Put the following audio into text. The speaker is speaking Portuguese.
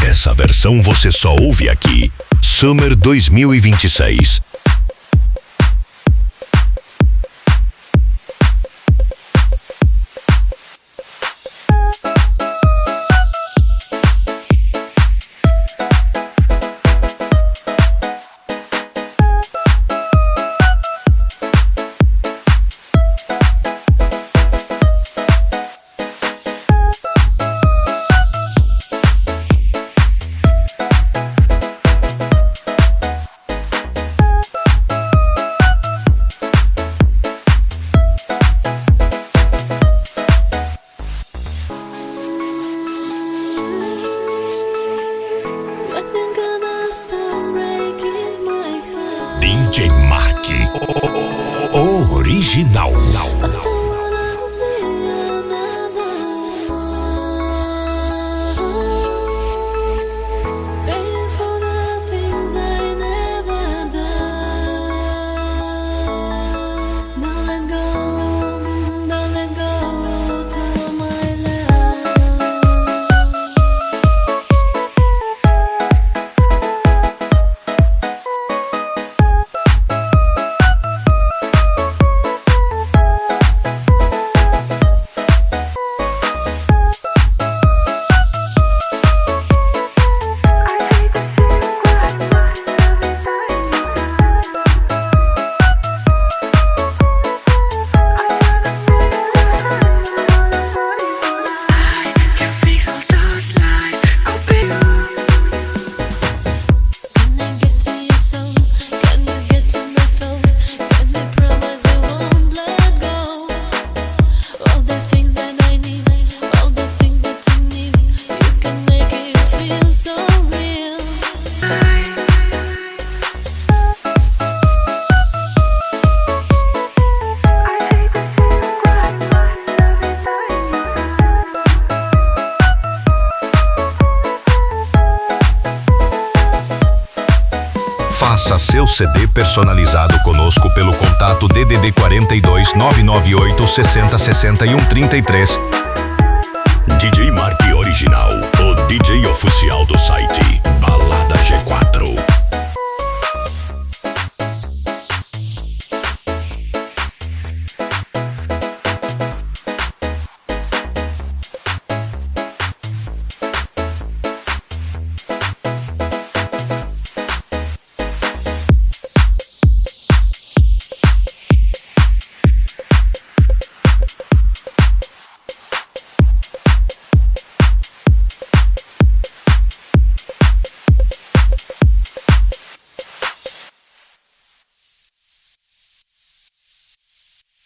Essa versão você só ouve aqui. Summer 2026. DJ Mark, o original. Faça seu CD personalizado conosco pelo contato DDD 42 998 60 61 33. DJ Mark Original, o DJ oficial do site.